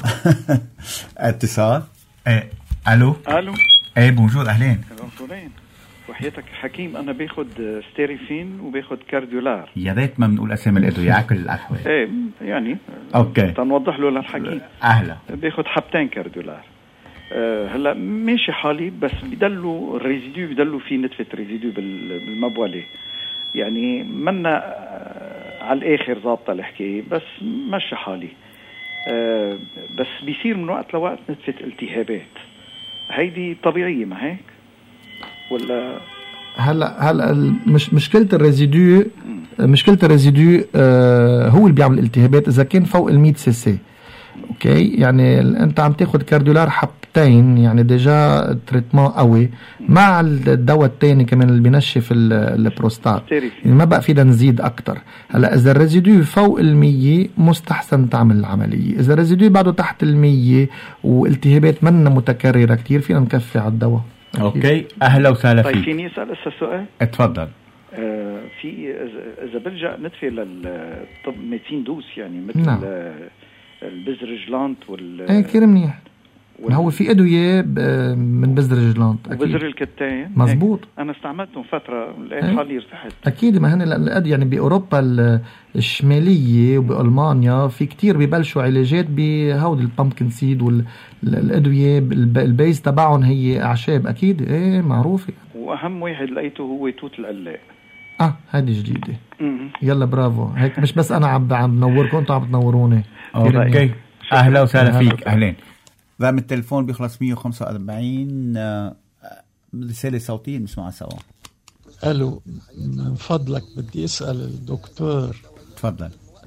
اتصال. ايه الو الو. ايه بونجور اهلين. بونجورين. وحياتك حكيم انا باخد ستيريفين وباخد كارديولار. يا ريت ما بنقول اسامي الادويه ياكل الاحوال. ايه يعني اوكي تنوضح له للحكيم. اهلا. باخد حبتين كارديولار. أه هلا ماشي حالي، بس بدلوا الريزيديو بدلوا في نتفه ريزيديو بالمبوله، يعني منا على الآخر ضابطة الحكاية، بس مشي حالي. أه بس بيصير من وقت لوقت نتفة التهابات، هيدي طبيعية ما هيك ولا؟ هلا هلا مش مشكلة الريزيديو مشكلة الريزيديو أه هو اللي بيعمل التهابات إذا كان فوق المية سي سي. اوكي يعني انت عم تاخد كارديولار حبتين يعني ديجا تريتمون قوي مع الدواء الثاني كمان اللي بينشف البروستات، يعني ما بقى فينا نزيد اكتر. هلا اذا الريزيديو فوق المية مستحسن تعمل العمليه، اذا الريزيديو بعده تحت المية والتهابات منا متكرره كتير فينا نكفي على الدواء. اوكي اهلا وسهلا فيك. طيب فيني اسال هسه سؤال؟ اتفضل. آه في اذا برجع نتفه للطب ميتين دوس يعني مثل نعم. البزرجلانت وال ايه كثير منيح وال... هو في ادويه من بزرجلانت اكيد وبزر الكتان مزبوط. انا استعملتهم فتره لقيت ايه؟ حالي ارتحت اكيد. ما هن الادويه يعني باوروبا الشماليه وبالمانيا في كتير ببلشوا علاجات بهود البامكن سيد والادويه البيز تبعهم هي اعشاب اكيد ايه معروفه. واهم واحد لقيته هو توت القلاق. اه هذه جديده. يلا برافو هيك مش بس انا عم عم بنوركم انتم عم تنوروني. اوكي اهلا وسهلا فيك. اهلين. رقم التليفون بيخلص مية وخمسة وأربعين. رساله صوتيه نسمعها سوا. الو من فضلك بدي اسال الدكتور. تفضل.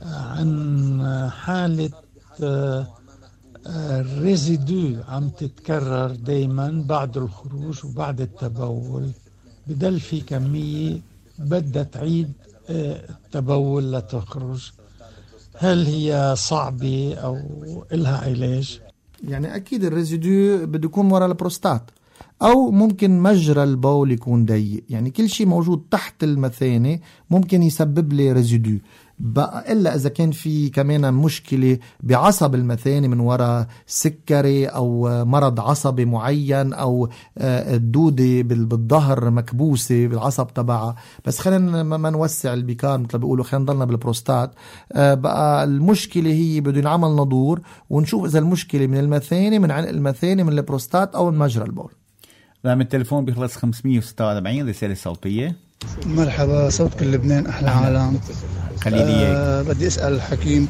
عن حاله الريزيدو عم تتكرر دايما بعد الخروج وبعد التبول، بدل في كميه بدها تعيد التبول لتخرج، هل هي صعبة أو إلها علاج؟ يعني أكيد الريزيديو بده يكون وراء البروستات، أو ممكن مجرى البول يكون ضيق. يعني كل شيء موجود تحت المثانة ممكن يسبب لي ريزيدو بقى، إلا إذا كان في كمان مشكلة بعصب المثانة من وراء سكري أو مرض عصبي معين أو الدودة بالظهر مكبوسة بالعصب تبعها. بس خلينا ما نوسع البيكار مثل بيقولوا، خلينا نضلنا بالبروستات. بقى المشكلة هي بده ينعمل نضور ونشوف إذا المشكلة من المثانة من عنق المثانة من البروستات أو من مجرى البول. رقم التليفون بيخلص خمسمية وستة وأربعين. رسالة صوتية. مرحبا، صوت كل لبنان أحلى عالم. خليلي أه بدي أسأل الحكيم.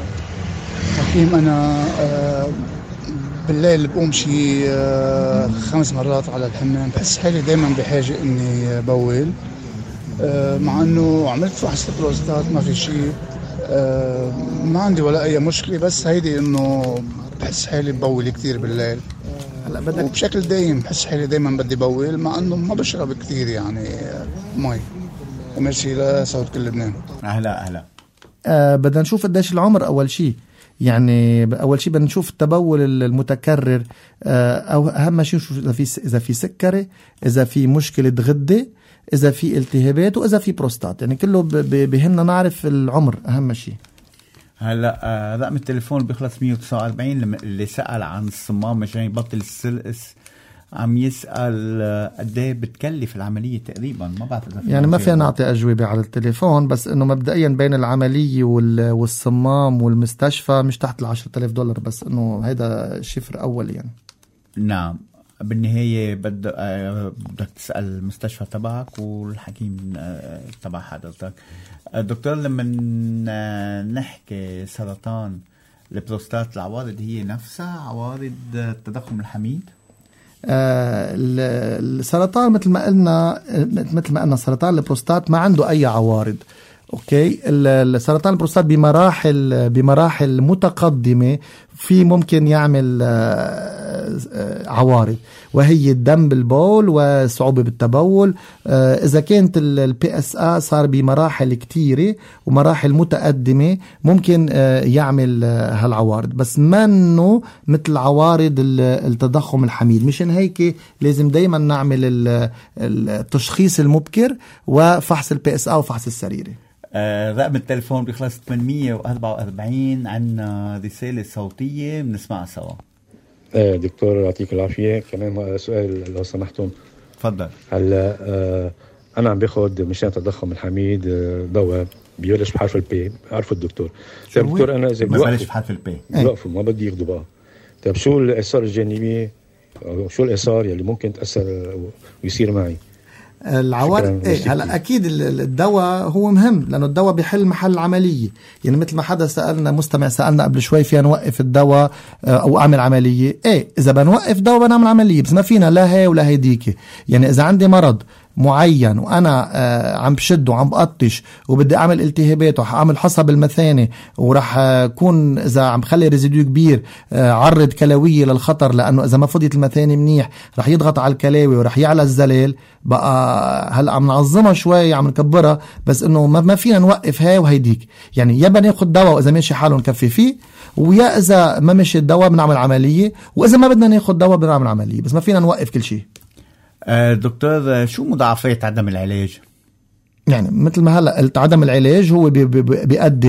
حكيم أنا أه بالليل بقوم شي أه خمس مرات على الحمام، بحس حالي دايما بحاجة إني بول، أه مع إنه عملت فحص البروستات ما في شي، أه ما عندي ولا أي مشكلة، بس هيدي إنه بحس حالي ببول كتير بالليل. هلا بدك وبشكل دايم بحس حالي دايما بدي بول، مع انه ما بشرب كثير يعني مي. ماشي لصوت كل لبنان. اهلا اهلا. آه بدنا نشوف قديش العمر اول شيء. يعني اول شيء بدنا نشوف التبول المتكرر، آه او اهم شيء نشوف اذا في اذا في سكري، اذا في مشكله غده، اذا في التهابات، واذا في بروستات. يعني كله بهمنا نعرف العمر اهم شيء. هلا آه رقم التليفون بيخلص مية وتسعة وأربعين. اللي سأل عن الصمام مشان يبطل السلقس عم يسأل قد ايه بتكلف العملية تقريبا. ما بعرف اذا يعني ما فينا نعطي أجوبة على التليفون، بس انه مبدئيا بين العملية والصمام والمستشفى مش تحت العشرة آلاف دولار، بس انه هيدا شفر اول يعني. نعم. بالنهاية بدك آه بدك تسأل المستشفى تبعك والحكيم آه تبع حضرتك. دكتور لما نحكي سرطان البروستات، العوارض هي نفسها عوارض التضخم الحميد؟ آه السرطان مثل ما قلنا مثل ما قلنا سرطان البروستات ما عنده أي عوارض. اوكي، السرطان البروستات بمراحل بمراحل متقدمة في ممكن يعمل عوارض، وهي الدم بالبول وصعوبة بالتبول. إذا كانت البي اس ا صار بمراحل كتيرة ومراحل متقدمة ممكن يعمل هالعوارض، بس منه مثل عوارض التضخم الحميد. مشان هيك لازم دايما نعمل التشخيص المبكر وفحص البي اس ا وفحص السريري. آه رقم التليفون بيخلص ثمانمية وأربعة وأربعين. عنا رسالة صوتية بنسمعها سوا. آه دكتور يعطيك العافية. كمان سؤال لو سمحتم. تفضل. هلا آه أنا عم باخد مشان التضخم الحميد آه دواء بيبلش بحرف البي، عرفوا الدكتور. طيب دكتور أنا إذا ببلش بحرف البي بوقفوا ما بدي ياخذوا بقى. طيب شو الآثار الجانبية، شو الآثار يلي ممكن تأثر ويصير معي؟ العوارض ايه هلا اكيد الدواء هو مهم، لانه الدواء بيحل محل عمليه. يعني مثل ما حدا سالنا مستمع سالنا قبل شوي فينا نوقف الدواء او اعمل عمليه؟ ايه اذا بنوقف دواء بنعمل عمليه، بس ما فينا لا هي ولا هيديك. يعني اذا عندي مرض معين وانا آه عم بشد وعم بقطش وبدي اعمل التهابات وحاعمل حصى بالمثانه وراح اكون آه اذا عم بخلي ريزيديو كبير آه عرض كلويه للخطر، لانه اذا ما فضيت المثانه منيح رح يضغط على الكلاوي ورح يعلى الزلال. بقى هلا عم نعظمها شوي عم نكبرها، بس انه ما فينا نوقف هاي وهيديك. يعني يا بناخد دواء واذا ماشي حاله نكفي فيه، ويا اذا ما مشي الدواء بنعمل عمليه، واذا ما بدنا ناخد دواء بنعمل عمليه، بس ما فينا نوقف كل شيء. آه دكتور شو مضاعفات عدم العلاج؟ يعني مثل ما هلا قلت عدم العلاج هو بي بي بيؤدي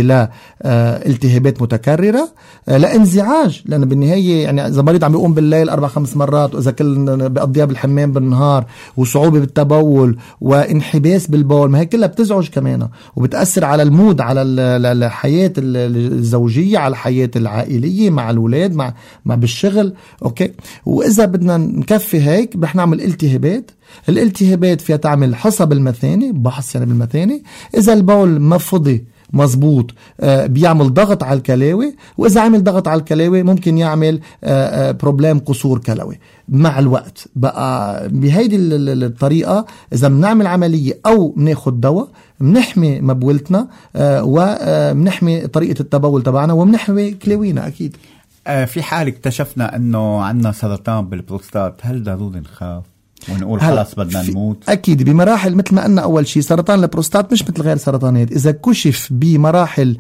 لالتهابات متكرره، لانزعاج، لان بالنهايه يعني اذا مريض عم بيقوم بالليل اربع خمس مرات، واذا كل بيقضيها بالحمام بالنهار، وصعوبه بالتبول وانحباس بالبول، ما هي كلها بتزعج كمان وبتاثر على المود، على الحياه الزوجيه، على الحياه العائليه مع الاولاد، مع مع بالشغل. اوكي، واذا بدنا نكفي هيك رح نعمل التهابات. الالتهابات فيها تعمل حصى بالمثانة، بحث يعني بالمثانة. إذا البول ما فضي مزبوط آه بيعمل ضغط على الكلاوي، وإذا عمل ضغط على الكلاوي ممكن يعمل آه آه بروبلام قصور كلوي مع الوقت. بقى بهيدي الطريقة إذا بنعمل عملية أو بناخد دواء بنحمي مبولتنا آه وبنحمي طريقة التبول تبعنا وبنحمي كلاوينا. أكيد. آه في حال اكتشفنا أنه عندنا سرطان بالبروستات، هل ضروري نخاف؟ ونقول خلاص بدنا نموت. أكيد بمراحل مثل ما قلنا أول شيء سرطان البروستات مش مثل غير سرطانات، إذا كشف بمراحل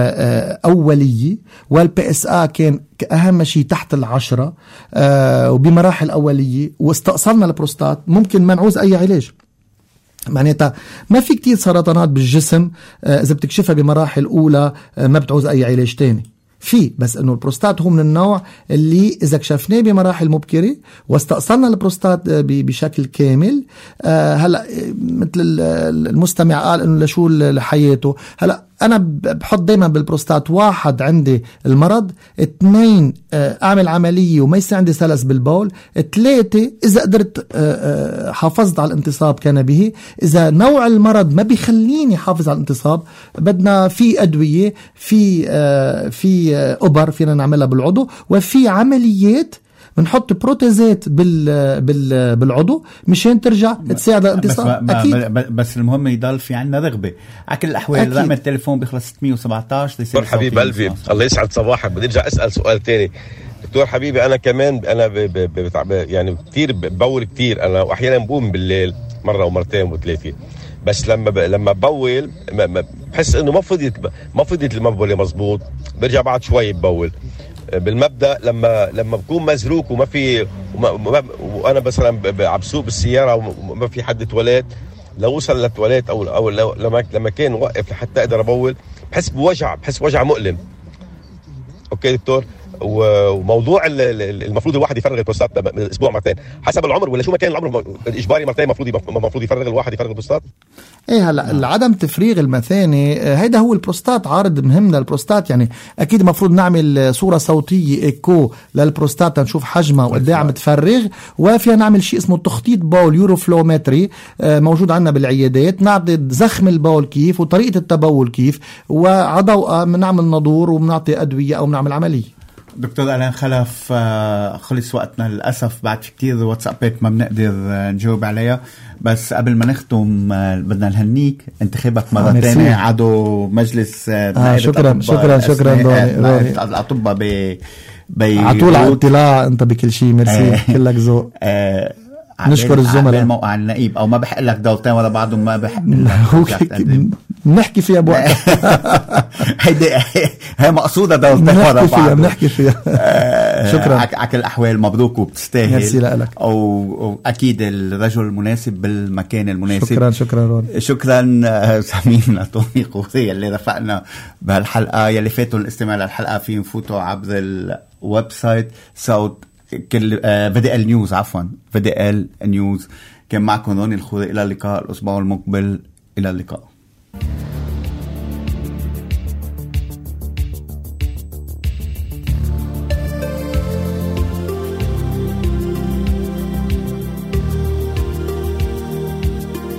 أولية والبي اس آ كان أهم شيء تحت العشرة وبمراحل أولية واستأصلنا البروستات ممكن ما نعوز أي علاج. معناتها ما في كتير سرطانات بالجسم إذا بتكشفها بمراحل أولى ما بتعوز أي علاج تاني في، بس انه البروستات هو من النوع اللي اذا كشفناه بمراحل مبكره واستأصلنا البروستات بشكل كامل. آه هلا مثل المستمع قال انه لشو لحياته، هلا انا بحط دايما بالبروستات واحد عندي المرض، اثنين آه اعمل عمليه وما يصير عندي سلس بالبول، ثلاثه اذا قدرت آه آه حافظت على الانتصاب كان به، اذا نوع المرض ما بيخليني حافظ على الانتصاب بدنا في ادويه في آه في أبر فينا نعملها بالعضو، وفي عمليات بنحط بروتيزات بال بال بالعضو مشان ترجع تساعد على الانتصاب. بس, بس, بس المهم يضل في عنا رغبه. على كل الاحوال رقم التليفون بيخلص ستمية وسبعتاشر. دكتور حبيب قلبي الله يسعد صباحك، بدي ارجع اسال سؤال تاني. دكتور حبيبي انا كمان انا ب ب ب يعني كثير ببول كثير انا، واحيانا بقوم بالليل مره ومرتين وثلاثه، بس لما ب... لما ببول بحس انه ما فضيت ما فضيت المبوله مزبوط، برجع بعد شوي ببول. بالمبدا لما لما بكون مزروق وما في وما... وانا مثلا عم بسوق بالسياره وما في حد تواليت، لو وصل للتواليت او او لما لما كان وقف لحتى اقدر ابول بحس بوجع، بحس وجع مؤلم. اوكي دكتور، وموضوع المفروض الواحد يفرغ البروستات اسبوع مرتين حسب العمر ولا شو ما كان العمر اجباري مرتين المفروض المفروض يفرغ الواحد يفرغ البروستات؟ ايه هلا عدم تفريغ المثاني هيدا هو البروستات عارض مهم للبروستات. يعني اكيد المفروض نعمل صوره صوتيه ايكو للبروستات نشوف حجمها وقد ايه عم تفرغ، وفينا نعمل شيء اسمه تخطيط بول يوروفلومتري موجود عندنا بالعيادات، نعطي زخم البول كيف وطريقه التبول كيف، وعضوء بنعمل نضور وبنعطي ادويه او بنعمل عمليه. دكتور ألان خلف، خلص وقتنا للأسف، بعد في كتير واتسابات ما بنقدر نجاوب عليها، بس قبل ما نختم بدنا نهنيك انتخابك مرة ثانية عضو مجلس آه شكرا شكرا شكرا روني الأطباء ب عطول على اطلاع انت بكل شيء. ميرسي كلك ذوق. نشكر الزملاء. موقع النقيب او ما بحق لك دولتين ورا بعضهم ما بحق نحكي فيها بوقت. هيدي هي مقصوده دولتين ورا بعض بنحكي فيها. شكرا على كل الاحوال مبروك وبتستاهل. ميرسي لك. واكيد الرجل المناسب بالمكان المناسب. شكرا شكرا روني. شكرا زميلنا طوني قوسي اللي رفقنا بهالحلقه. يلي فاتوا الاستماع للحلقه فيهم يفوتوا عبر الويب سايت صوت كل في دي ال نيوز عفوا في دي ال نيوز. كان معكم روني الخوري، الى اللقاء الاسبوع المقبل، الى اللقاء.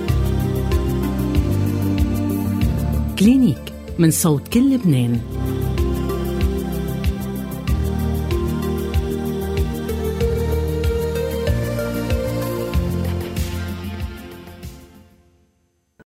كلينيك من صوت كل لبنان.